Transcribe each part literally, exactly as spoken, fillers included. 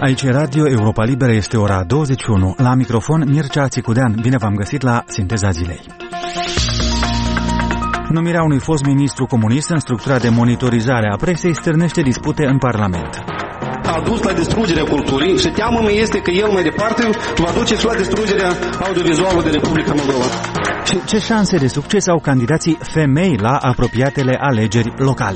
Aici e Radio Europa Liberă, este ora douăzeci și unu. La microfon Mircea Țicudean. Bine v-am găsit la Sinteza Zilei. Numirea unui fost ministru comunist în structura de monitorizare a presei stârnește dispute în Parlament. A dus la distrugerea culturii și teamă-mă este că el mai departe va duce și la distrugerea audiovizuală de Republica Moldova. Ce șanse de succes au candidații femei la apropiatele alegeri locale?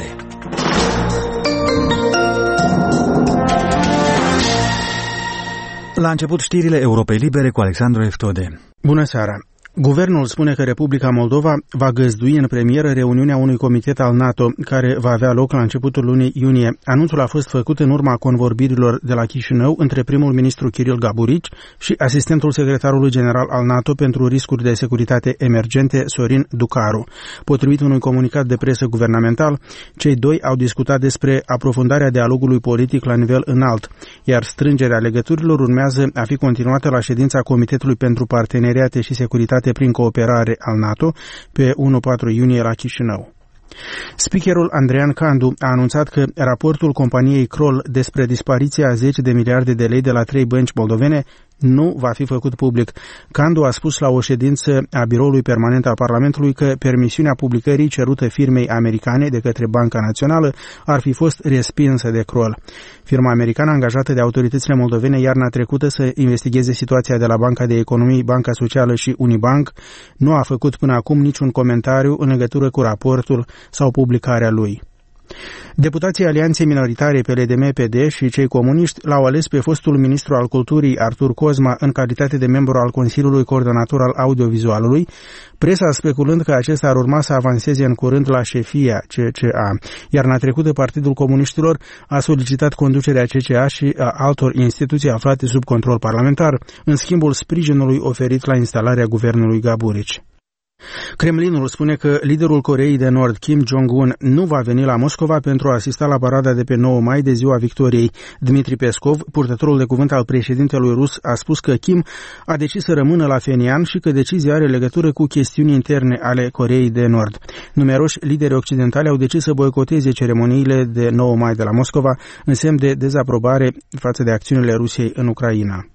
La început știrile Europei Libere cu Alexandru Eftode. Bună seara! Guvernul spune că Republica Moldova va găzdui în premieră reuniunea unui comitet al NATO care va avea loc la începutul lunii iunie. Anunțul a fost făcut în urma convorbirilor de la Chișinău între primul ministru Kiril Gaburici și asistentul secretarului general al NATO pentru riscuri de securitate emergente Sorin Ducaru. Potrivit unui comunicat de presă guvernamental, cei doi au discutat despre aprofundarea dialogului politic la nivel înalt, iar strângerea legăturilor urmează a fi continuată la ședința Comitetului pentru Parteneriate și Securitate prin cooperare al NATO pe unu patru iunie la Chișinău. Speakerul Andrean Candu a anunțat că raportul companiei Kroll despre dispariția a zece de miliarde de lei de la trei bănci moldovene nu va fi făcut public. Candu a spus la o ședință a Biroului Permanent al Parlamentului că permisiunea publicării cerută firmei americane de către Banca Națională ar fi fost respinsă de Kroll. Firma americană angajată de autoritățile moldovene iarna trecută să investigheze situația de la Banca de Economie, Banca Socială și Unibank nu a făcut până acum niciun comentariu în legătură cu raportul sau publicarea lui. Deputații Alianței Minoritare P L D M P D și cei comuniști l-au ales pe fostul ministru al culturii Artur Cozma în calitate de membru al Consiliului Coordonator al Audiovizualului, presa speculând că acesta ar urma să avanseze în curând la șefia C C A. Iarna trecută Partidul Comuniștilor a solicitat conducerea C C A și a altor instituții aflate sub control parlamentar, în schimbul sprijinului oferit la instalarea guvernului Gaburici. Kremlinul spune că liderul Coreei de Nord, Kim Jong-un, nu va veni la Moscova pentru a asista la parada de pe nouă mai de Ziua Victoriei. Dmitri Peskov, purtătorul de cuvânt al președintelui rus, a spus că Kim a decis să rămână la Phenian și că decizia are legătură cu chestiuni interne ale Coreei de Nord. Numeroși lideri occidentali au decis să boicoteze ceremoniile de nouă mai de la Moscova în semn de dezaprobare față de acțiunile Rusiei în Ucraina.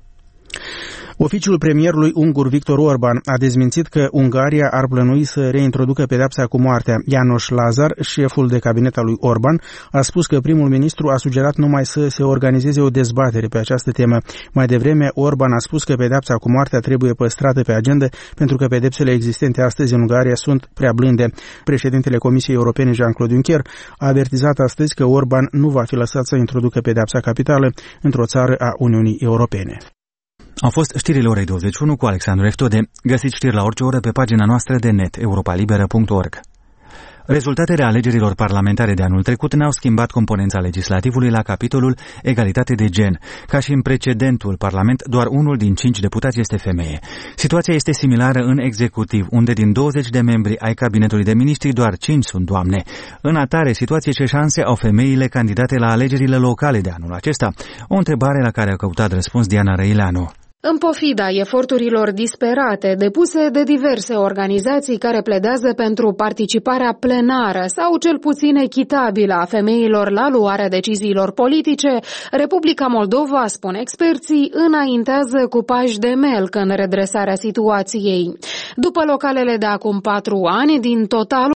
Oficiul premierului ungur Viktor Orban a dezmințit că Ungaria ar plănui să reintroducă pedepsa cu moartea. János Lázár, șeful de cabinet al lui Orban, a spus că primul ministru a sugerat numai să se organizeze o dezbatere pe această temă. Mai devreme, Orban a spus că pedepsa cu moartea trebuie păstrată pe agenda pentru că pedepsele existente astăzi în Ungaria sunt prea blânde. Președintele Comisiei Europene Jean-Claude Juncker a avertizat astăzi că Orban nu va fi lăsat să introducă pedepsa capitală într-o țară a Uniunii Europene. Au fost știrile orei douăzeci și unu cu Alexandru Eftode. Găsiți știri la orice oră pe pagina noastră de net, europa liberă punct org. Rezultatele alegerilor parlamentare de anul trecut n-au schimbat componența legislativului la capitolul egalitate de gen. Ca și în precedentul parlament, doar unul din cinci deputați este femeie. Situația este similară în executiv, unde din douăzeci de membri ai cabinetului de miniștri, doar cinci sunt doamne. În atare situație, ce șanse au femeile candidate la alegerile locale de anul acesta? O întrebare la care a căutat răspuns Diana Răileanu. În pofida eforturilor disperate depuse de diverse organizații care pledează pentru participarea plenară sau cel puțin echitabilă a femeilor la luarea deciziilor politice, Republica Moldova, spun experții, înaintează cu pași de melc în redresarea situației. După localele de acum patru ani, din total